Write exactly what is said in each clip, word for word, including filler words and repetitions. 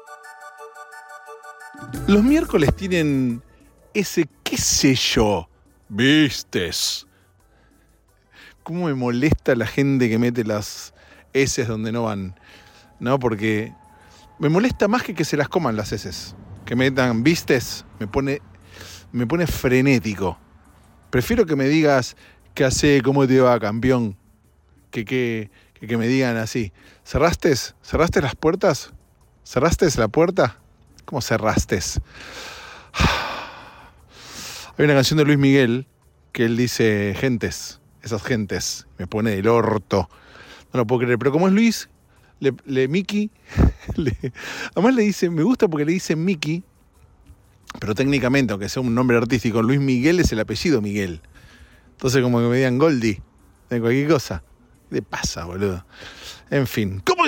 Los miércoles tienen ese, qué sé yo, vistes. Cómo me molesta la gente que mete las eses donde no van, ¿no? Porque me molesta más que que se las coman las eses. Que metan vistes, me pone, me pone frenético. Prefiero que me digas, ¿qué hace? ¿Cómo te va, campeón? Que, que, que, que me digan así. ¿Cerraste? ¿Cerraste las puertas? ¿Cerraste la puerta? ¿Cómo cerraste? Hay una canción de Luis Miguel que él dice gentes, esas gentes, me pone del orto, no lo puedo creer, pero como es Luis, le, le Mickey, le, además le dice, me gusta porque le dice Mickey, pero técnicamente, aunque sea un nombre artístico, Luis Miguel es el apellido Miguel, entonces como que me digan Goldie, de cualquier cosa, ¿qué le pasa, boludo? En fin, ¿cómo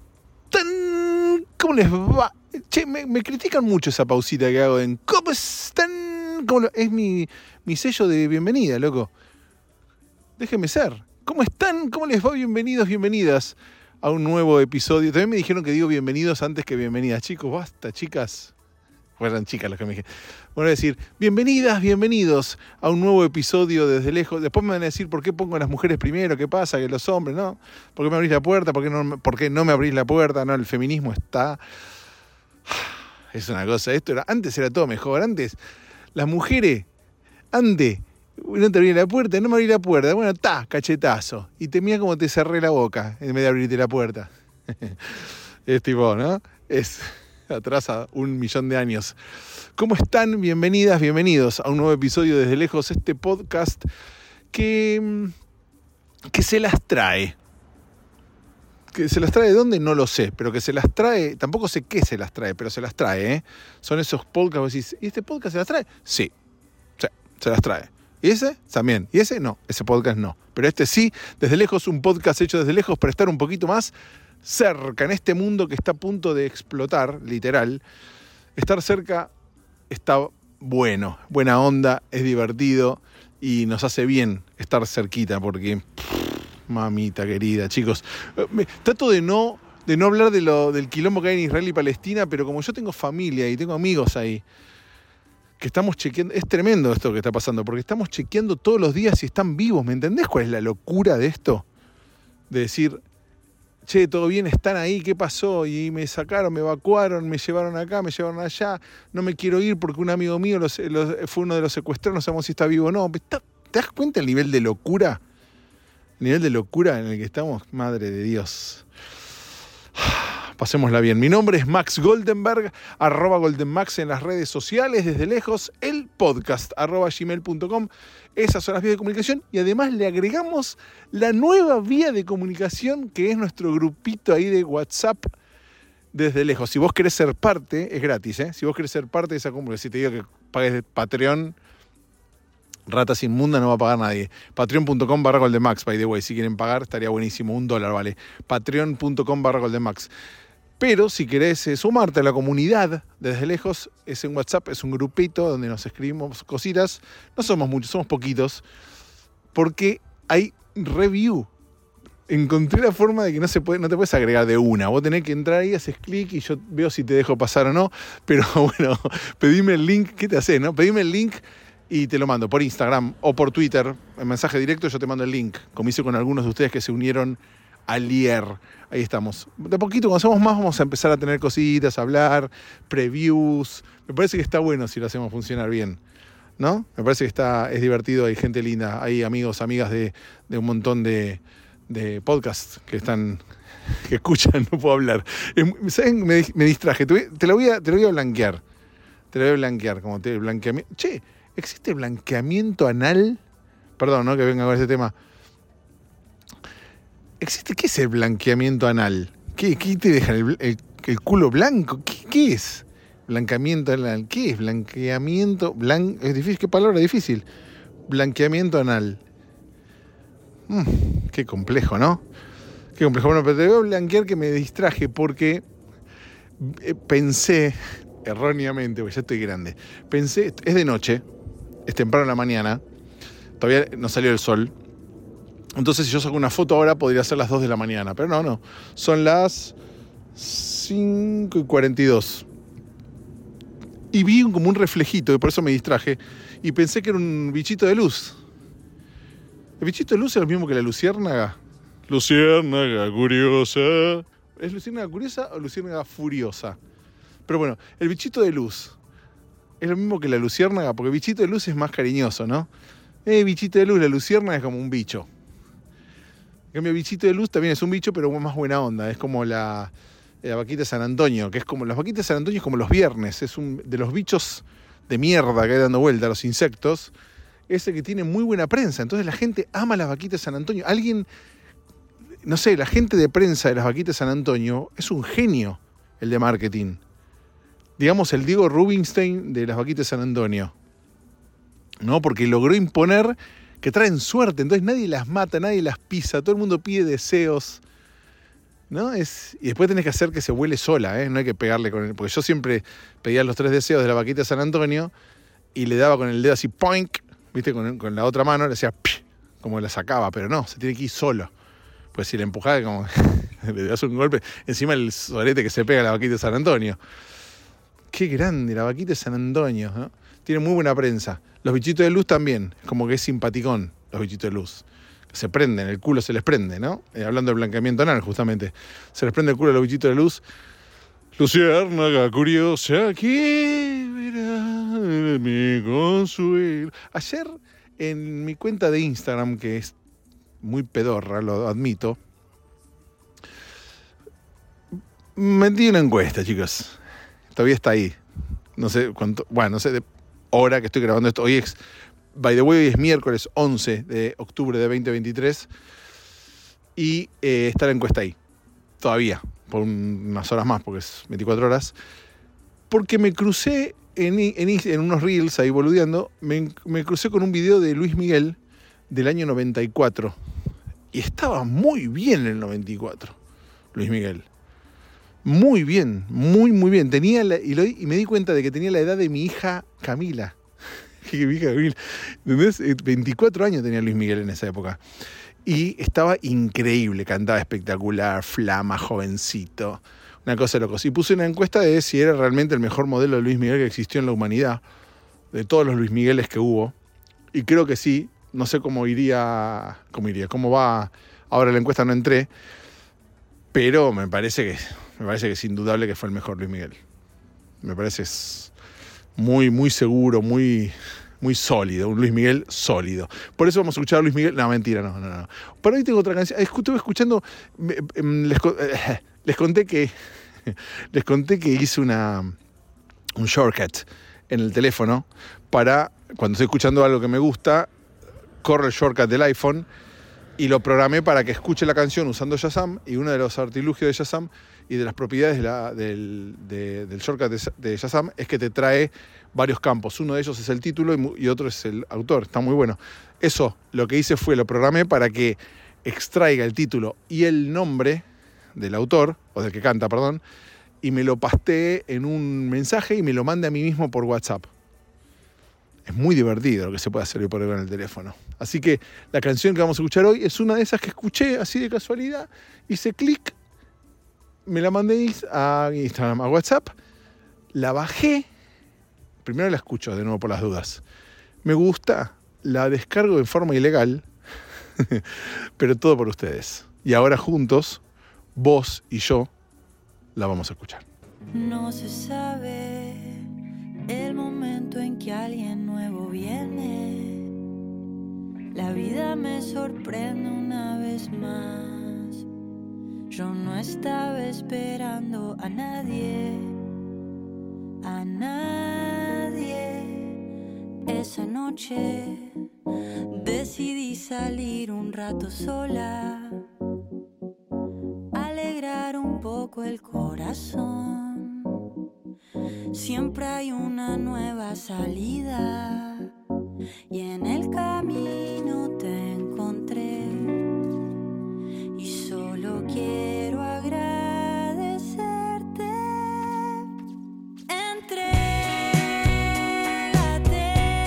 están? ¿Cómo les va? Che, me, me critican mucho esa pausita que hago en ¿cómo están? ¿Cómo lo? Es mi, mi sello de bienvenida, loco. Déjenme ser. ¿Cómo están? ¿Cómo les va? Bienvenidos, bienvenidas a un nuevo episodio. También me dijeron que digo bienvenidos antes que bienvenidas. Chicos, basta, chicas. Fueran chicas las que me dijeron. Bueno, a decir, bienvenidas, bienvenidos a un nuevo episodio desde lejos. Después me van a decir por qué pongo a las mujeres primero, qué pasa, que los hombres, ¿no? ¿Por qué me abrís la puerta? ¿Por qué no, por qué no me abrís la puerta? No, el feminismo está... Es una cosa, esto era, antes era todo mejor, antes las mujeres, antes, no te abrí la puerta, no me abrí la puerta, bueno, ta, cachetazo, y te mira como te cerré la boca en vez de abrirte la puerta. Es tipo, ¿no? Es atrasa un millón de años. ¿Cómo están? Bienvenidas, bienvenidos a un nuevo episodio desde lejos, este podcast que, que se las trae. Que se las trae de dónde, no lo sé, pero que se las trae, tampoco sé qué se las trae, pero se las trae, ¿eh? Son esos podcasts, vos decís, ¿y este podcast se las trae? Sí, sí, se las trae. ¿Y ese? También. ¿Y ese? No, ese podcast no. Pero este sí, desde lejos, un podcast hecho desde lejos para estar un poquito más cerca en este mundo que está a punto de explotar, literal. Estar cerca está bueno, buena onda, es divertido y nos hace bien estar cerquita porque... Mamita querida, chicos. Me, trato de no, de no hablar de lo, del quilombo que hay en Israel y Palestina, pero como yo tengo familia y tengo amigos ahí, que estamos chequeando, es tremendo esto que está pasando, porque estamos chequeando todos los días si están vivos, ¿me entendés cuál es la locura de esto? De decir, che, todo bien, están ahí, ¿qué pasó? Y me sacaron, me evacuaron, me llevaron acá, me llevaron allá, no me quiero ir porque un amigo mío los, los, fue uno de los secuestrados, no sabemos si está vivo o no. ¿Te das cuenta el nivel de locura? El nivel de locura en el que estamos, madre de Dios. Pasémosla bien. Mi nombre es Max Goldenberg, arroba goldenmax en las redes sociales, desde lejos, el podcast, arroba gmail punto com. Esas son las vías de comunicación y además le agregamos la nueva vía de comunicación que es nuestro grupito ahí de WhatsApp desde lejos. Si vos querés ser parte, es gratis, ¿eh? Si vos querés ser parte de esa comunidad, si te digo que pagues Patreon... Ratas inmundas no va a pagar nadie. Patreon punto com barra goldenmax, by the way. Si quieren pagar, estaría buenísimo. Un dólar, vale. Patreon punto com barra goldenmax. Pero si querés eh, sumarte a la comunidad desde lejos, es en WhatsApp, es un grupito donde nos escribimos cositas. No somos muchos, somos poquitos. Porque hay review. Encontré la forma de que no se puede, no te puedes agregar de una. Vos tenés que entrar ahí, haces clic y yo veo si te dejo pasar o no. Pero bueno, pedime el link. ¿Qué te haces, no? Pedime el link. Y te lo mando por Instagram o por Twitter, en mensaje directo yo te mando el link, como hice con algunos de ustedes que se unieron ayer. Ahí estamos. De poquito, cuando hacemos más, vamos a empezar a tener cositas, a hablar, previews. Me parece que está bueno si lo hacemos funcionar bien, ¿no? Me parece que está, es divertido, hay gente linda, hay amigos, amigas de, de un montón de, de podcasts que están... que escuchan, no puedo hablar. ¿Saben? Me, me distraje, te, te, lo voy a, te lo voy a blanquear. Te lo voy a blanquear, como te blanqueamiento. Che, ¿existe blanqueamiento anal? Perdón, ¿no? Que venga con ese tema. ¿Existe? ¿Qué es el blanqueamiento anal? ¿Qué, qué te dejan el, el, el culo blanco? ¿Qué, qué es? Blanqueamiento anal. ¿Qué es? Blanqueamiento. Blan, es difícil, qué palabra difícil. Blanqueamiento anal. Mm, qué complejo, ¿no? Qué complejo. Bueno, pero te voy a blanquear que me distraje porque pensé, erróneamente, porque ya estoy grande, pensé, es de noche, es temprano en la mañana, todavía no salió el sol, entonces si yo saco una foto ahora podría ser las dos de la mañana, pero no, no, son las cinco y cuarenta y dos. Y vi como un reflejito, y por eso me distraje, y pensé que era un bichito de luz. ¿El bichito de luz es lo mismo que la luciérnaga? Luciérnaga curiosa. ¿Es luciérnaga curiosa o luciérnaga furiosa? Pero bueno, el bichito de luz es lo mismo que la luciérnaga, porque el bichito de luz es más cariñoso, ¿no? Eh, bichito de luz, la luciérnaga es como un bicho. En cambio, el bichito de luz también es un bicho, pero más buena onda. Es como la, la vaquita de San Antonio, que es como... Las vaquitas de San Antonio es como los viernes. Es un de los bichos de mierda que hay dando vuelta, los insectos. Es el que tiene muy buena prensa. Entonces la gente ama las vaquitas de San Antonio. Alguien... No sé, la gente de prensa de las vaquitas de San Antonio es un genio, el de marketing. Digamos, el Diego Rubinstein de las vaquitas de San Antonio, ¿no? Porque logró imponer que traen suerte, entonces nadie las mata, nadie las pisa, todo el mundo pide deseos, ¿no? Es, y después tenés que hacer que se vuele sola, ¿eh? No hay que pegarle con el... Porque yo siempre pedía los tres deseos de la vaquita de San Antonio y le daba con el dedo así, poink, ¿viste? Con, con la otra mano le hacía, psh, como la sacaba, pero no, se tiene que ir solo. Pues si le empujaba, como le das un golpe, encima el sorete que se pega a la vaquita de San Antonio. Qué grande, la vaquita de San Antonio, ¿no? Tiene muy buena prensa. Los bichitos de luz también, como que es simpaticón, los bichitos de luz. Se prenden, el culo se les prende, ¿no? Eh, hablando de blanqueamiento anal, justamente. Se les prende el culo a los bichitos de luz. Luciérnaga curiosa, ¿qué verá de mi consuelo? Ayer, en mi cuenta de Instagram, que es muy pedorra, lo admito, metí una encuesta, chicos. Todavía está ahí. No sé cuánto, bueno, no sé de hora que estoy grabando esto. Hoy es, by the way, hoy es miércoles once de octubre de veinte veintitrés y eh, está la encuesta ahí. Todavía, por unas horas más, porque es veinticuatro horas. Porque me crucé en, en, en unos reels ahí boludeando, me, me crucé con un video de Luis Miguel del año noventa y cuatro. Y estaba muy bien en el noventa y cuatro, Luis Miguel. Muy bien, muy, muy bien. Tenía la, y, lo, y me di cuenta de que tenía la edad de mi hija Camila. mi hija Camila. ¿Entendés? veinticuatro años tenía Luis Miguel en esa época. Y estaba increíble, cantaba espectacular, flama, jovencito. Una cosa de locos. Y puse una encuesta de si era realmente el mejor modelo de Luis Miguel que existió en la humanidad, de todos los Luis Migueles que hubo. Y creo que sí. No sé cómo iría, cómo iría, cómo va. Ahora la encuesta no entré, pero me parece que, me parece que es indudable que fue el mejor Luis Miguel. Me parece es muy, muy seguro, muy, muy sólido, un Luis Miguel sólido. Por eso vamos a escuchar a Luis Miguel. No, mentira, no, no, no. Por ahí tengo otra canción. Estuve escuchando, les, les conté que, les conté que hice una, un shortcut en el teléfono para cuando estoy escuchando algo que me gusta. Corre el shortcut del iPhone y lo programé para que escuche la canción usando Shazam, y uno de los artilugios de Shazam y de las propiedades de la, del, de, del shortcut de, de Shazam es que te trae varios campos. Uno de ellos es el título y, y otro es el autor. Está muy bueno. Eso lo que hice fue, lo programé para que extraiga el título y el nombre del autor, o del que canta, perdón, y me lo pastee en un mensaje y me lo mande a mí mismo por WhatsApp. Es muy divertido lo que se puede hacer hoy por hoy con el teléfono. Así que la canción que vamos a escuchar hoy es una de esas que escuché así de casualidad. Hice clic, me la mandé a Instagram, a WhatsApp, la bajé. Primero la escucho de nuevo por las dudas. Me gusta, la descargo en forma ilegal, pero todo por ustedes. Y ahora juntos, vos y yo, la vamos a escuchar. No se sabe el momento en que alguien nuevo viene. La vida me sorprende una vez más. Yo no estaba esperando a nadie, a nadie. Esa noche decidí salir un rato sola, alegrar un poco el corazón. Siempre hay una nueva salida y en el camino te encontré y solo quiero agradecerte. Entrégate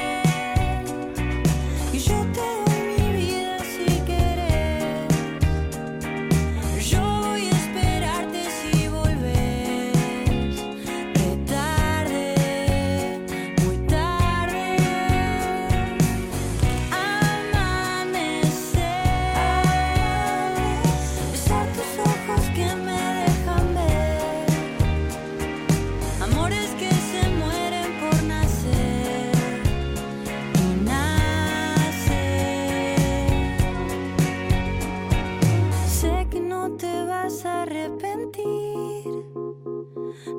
y yo te doy mi vida si querés. Yo voy a esperarte si volvés.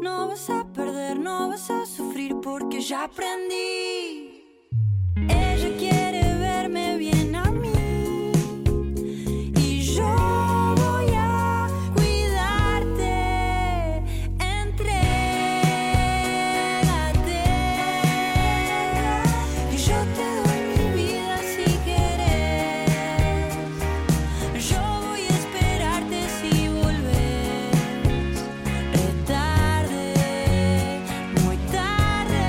No vas a perder, no vas a sufrir porque ya aprendí. Ella quiere verme bien a mí y yo voy a cuidarte. Entrégate y yo te doy mi vida si querés. Yo voy a esperarte si volvés. Retarde, muy tarde.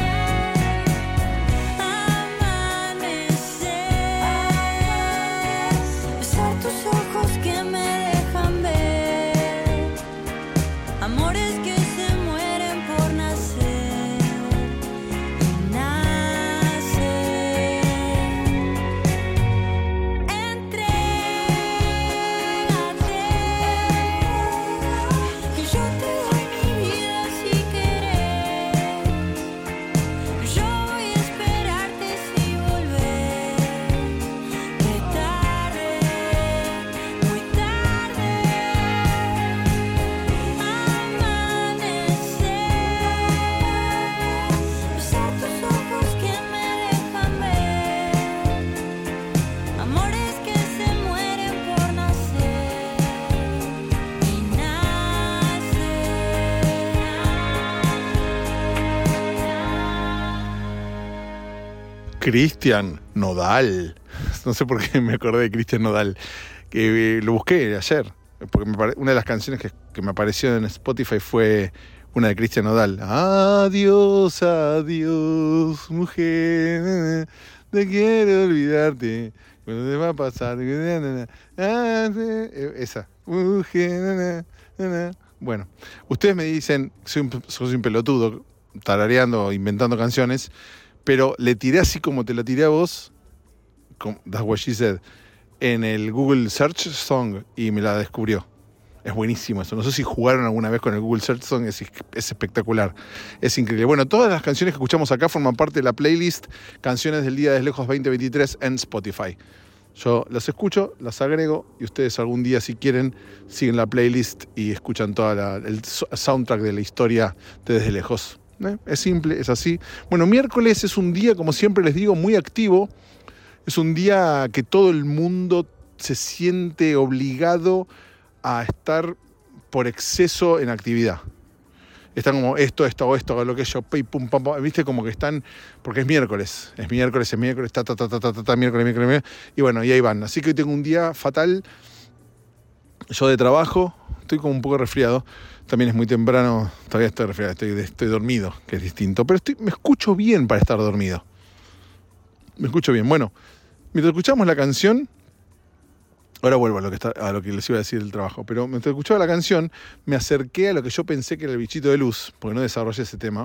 Amanecer, besar tus ojos que me dejan ver. Amores que se mueren por nacer y nacer. Entrégate y yo te doy mi vida si querés. Yo voy a esperarte si volvés. Retarde, muy tarde. Amanecer, besar tus ojos que me dejan ver. Amores que se mueren por nacer y nacer. Cristian Nodal. No sé por qué me acordé de Cristian Nodal. Que eh, lo busqué ayer. Porque me pare- una de las canciones que, que me apareció en Spotify fue una de Cristian Nodal. Adiós, adiós, mujer. Te quiero olvidarte. Cuando te va a pasar. Ah, sí, eh, Esa. Mujer. Bueno, ustedes me dicen, soy un, soy un pelotudo, tarareando, inventando canciones. Pero le tiré así como te la tiré a vos, como, that's what she said, en el Google Search Song y me la descubrió. Es buenísimo eso. No sé si jugaron alguna vez con el Google Search Song, es, es espectacular. Es increíble. Bueno, todas las canciones que escuchamos acá forman parte de la playlist Canciones del Día de Lejos veinte veintitrés en Spotify. Yo las escucho, las agrego y ustedes algún día, si quieren, siguen la playlist y escuchan todo el soundtrack de la historia de Desde Lejos. ¿Eh? Es simple, es así. Bueno, miércoles es un día, como siempre les digo, muy activo. Es un día que todo el mundo se siente obligado a estar por exceso en actividad. Están como esto, esto, esto, lo que yo, pum, pum, pum, pum, viste, como que están, porque es miércoles, es miércoles, es miércoles, ta, ta, ta, ta, ta, ta, miércoles, miércoles, miércoles, y bueno, y ahí van. Así que hoy tengo un día fatal, yo de trabajo, estoy como un poco resfriado. También es muy temprano, todavía estoy resfriado, estoy, estoy dormido, que es distinto. Pero estoy, me escucho bien para estar dormido. Me escucho bien. Bueno, mientras escuchamos la canción, ahora vuelvo a lo que, está, a lo que les iba a decir del trabajo, pero mientras escuchaba la canción, me acerqué a lo que yo pensé que era el bichito de luz, porque no desarrollé ese tema,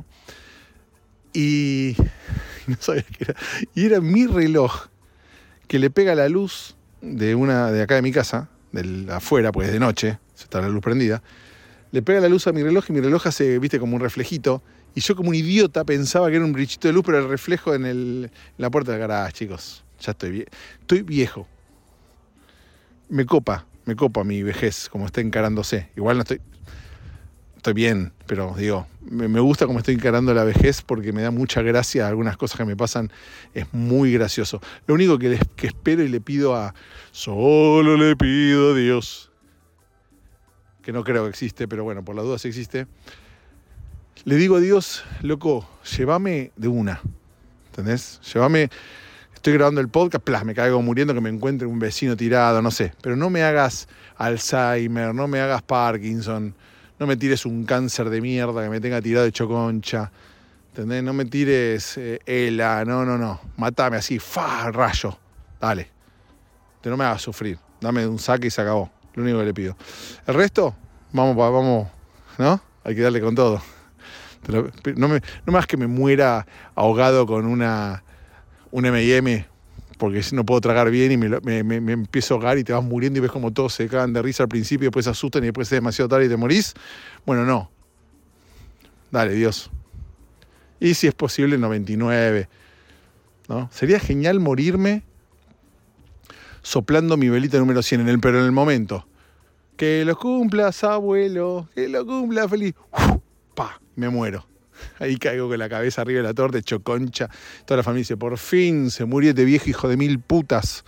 y no sabía qué era. Y era mi reloj, que le pega la luz de una de acá de mi casa, de afuera, porque es de noche, está la luz prendida. Le pega la luz a mi reloj y mi reloj hace, viste, como un reflejito. Y yo como un idiota pensaba que era un brillito de luz, pero el reflejo en, el, en la puerta del garage, chicos. Ya estoy viejo. Estoy viejo. Me copa, me copa mi vejez, como está encarándose. Igual no estoy... Estoy bien, pero digo, me, me gusta como estoy encarando la vejez porque me da mucha gracia algunas cosas que me pasan. Es muy gracioso. Lo único que, les, que espero y le pido a... Solo le pido a Dios... que no creo que existe, pero bueno, por las dudas existe. Le digo a Dios, loco, llévame de una, ¿entendés? Llévame, estoy grabando el podcast, plas, me caigo muriendo, que me encuentre un vecino tirado, no sé. Pero no me hagas Alzheimer, no me hagas Parkinson, no me tires un cáncer de mierda que me tenga tirado hecho concha, ¿entendés? No me tires eh, ELA, no, no, no. Matame así, fa, rayo, dale. Te no me hagas sufrir, dame un saque y se acabó. Lo único que le pido. El resto, vamos, vamos, ¿no? Hay que darle con todo. Pero no me, no más que me muera ahogado con una un eme y eme, porque no puedo tragar bien y me, me, me, me empiezo a ahogar y te vas muriendo y ves como todos se cagan de risa al principio y después se asustan y después es demasiado tarde y te morís. Bueno, no. Dale, Dios. Y si es posible, noventa y nueve. ¿No? Sería genial morirme soplando mi velita número cien, en el, pero en el momento. Que lo cumplas, abuelo, que lo cumpla feliz. pa, me muero. Ahí caigo con la cabeza arriba de la torta, hecho concha. Toda la familia dice, por fin se murió este viejo hijo de mil putas.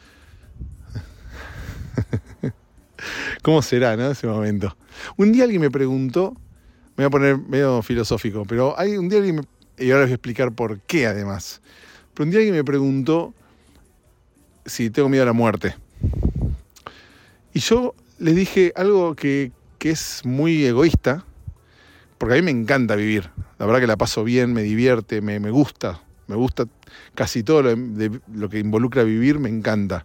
¿Cómo será, no? Ese momento. Un día alguien me preguntó, me voy a poner medio filosófico, pero hay un día alguien me, y ahora les voy a explicar por qué además. Pero un día alguien me preguntó si tengo miedo a la muerte. Y yo les dije algo que, que es muy egoísta, porque a mí me encanta vivir. La verdad que la paso bien, me divierte, me, me gusta. Me gusta casi todo lo, de, lo que involucra vivir, me encanta.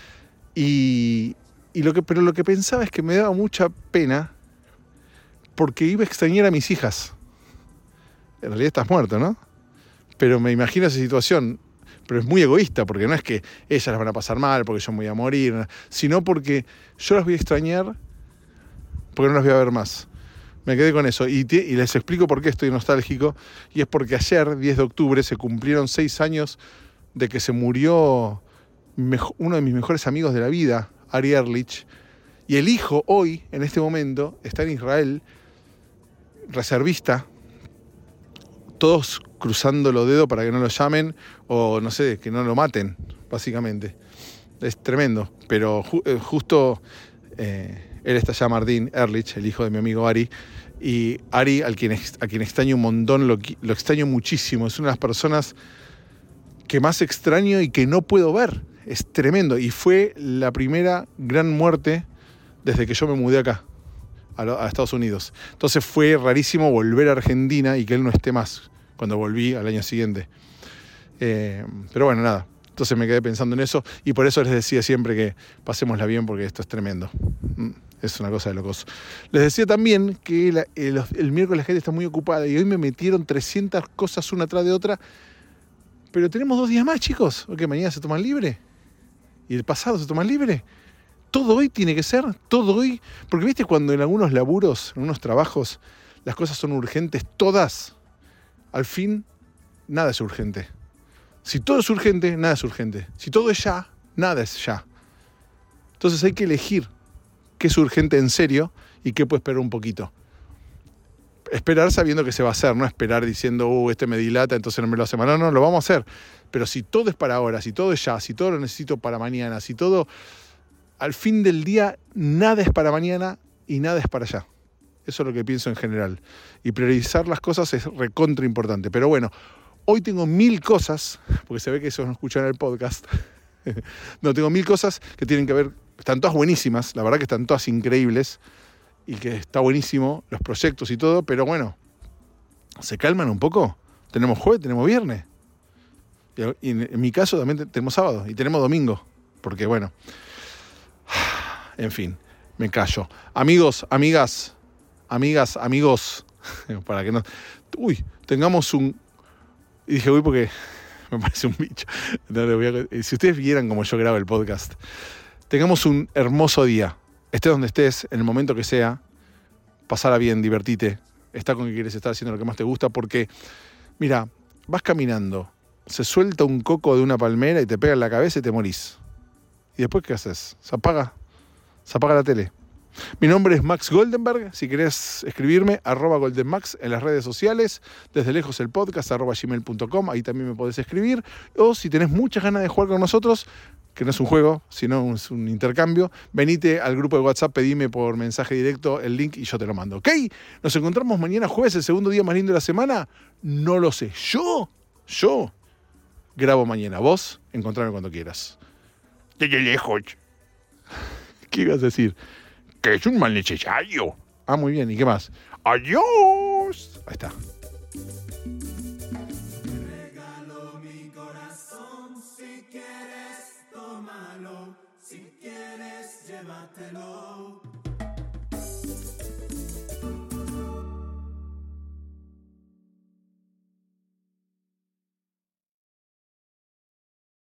Y, y lo que, pero lo que pensaba es que me daba mucha pena porque iba a extrañar a mis hijas. En realidad estás muerto, ¿no? Pero me imagino esa situación. Pero es muy egoísta, porque no es que ellas las van a pasar mal, porque yo me voy a morir, sino porque yo las voy a extrañar porque no las voy a ver más. Me quedé con eso. Y, te, y les explico por qué estoy nostálgico. Y es porque ayer, diez de octubre, se cumplieron seis años de que se murió mejo, uno de mis mejores amigos de la vida, Ari Erlich. Y el hijo, hoy, en este momento, está en Israel, reservista, todos cruzando los dedos para que no lo llamen o, no sé, que no lo maten, básicamente. Es tremendo. Pero ju- justo... Eh, Él está allá, Martín Erlich, el hijo de mi amigo Ari. Y Ari, al quien, a quien extraño un montón, lo, lo extraño muchísimo. Es una de las personas que más extraño y que no puedo ver. Es tremendo. Y fue la primera gran muerte desde que yo me mudé acá, a, lo, a Estados Unidos. Entonces fue rarísimo volver a Argentina y que él no esté más cuando volví al año siguiente. Eh, pero bueno, nada. Entonces me quedé pensando en eso y por eso les decía siempre que pasémosla bien porque esto es tremendo. Es una cosa de locos. Les decía también que la, el, el miércoles la gente está muy ocupada y hoy me metieron trescientas cosas una tras de otra. Pero tenemos dos días más, chicos. ¿O qué? ¿Mañana se toman libre? ¿Y el pasado se toman libre? Todo hoy tiene que ser, todo hoy. Porque viste cuando en algunos laburos, en unos trabajos, las cosas son urgentes, todas. Al fin, nada es urgente. Si todo es urgente, nada es urgente. Si todo es ya, nada es ya. Entonces hay que elegir qué es urgente en serio y qué puede esperar un poquito. Esperar sabiendo que se va a hacer, no esperar diciendo, uh, este me dilata, entonces no me lo hace mal. No, no, lo vamos a hacer. Pero si todo es para ahora, si todo es ya, si todo lo necesito para mañana, si todo... Al fin del día, nada es para mañana y nada es para allá. Eso es lo que pienso en general. Y priorizar las cosas es recontra importante. Pero bueno... Hoy tengo mil cosas, porque se ve que eso no escuchan en el podcast. No, tengo mil cosas que tienen que ver, están todas buenísimas, la verdad que están todas increíbles y que está buenísimo los proyectos y todo, pero bueno, ¿se calman un poco? Tenemos jueves, tenemos viernes. Y en, en mi caso también tenemos sábado y tenemos domingo, porque bueno, en fin, me callo. Amigos, amigas, amigas, amigos, para que no... Uy, tengamos un... Y dije, uy, porque me parece un bicho. No, le voy a... Si ustedes vieran como yo grabo el podcast, tengamos un hermoso día. Estés donde estés, en el momento que sea, pasala bien, divertite, está con quien quieres estar haciendo lo que más te gusta, porque, mira, vas caminando, se suelta un coco de una palmera y te pega en la cabeza y te morís. ¿Y después qué haces? Se apaga, se apaga la tele. Mi nombre es Max Goldenberg, si querés escribirme, arroba goldenmax en las redes sociales, desde lejos el podcast, arroba gmail punto com, ahí también me podés escribir, o si tenés muchas ganas de jugar con nosotros, que no es un juego, sino es un intercambio, venite al grupo de WhatsApp, pedime por mensaje directo el link y yo te lo mando, ¿ok? Nos encontramos mañana jueves, el segundo día más lindo de la semana, no lo sé, yo, yo grabo mañana, vos encontrame cuando quieras. Desde lejos. ¿Qué ibas a decir? Que es un mal necesario. Ah, muy bien. ¿Y qué más? Adiós. Ahí está.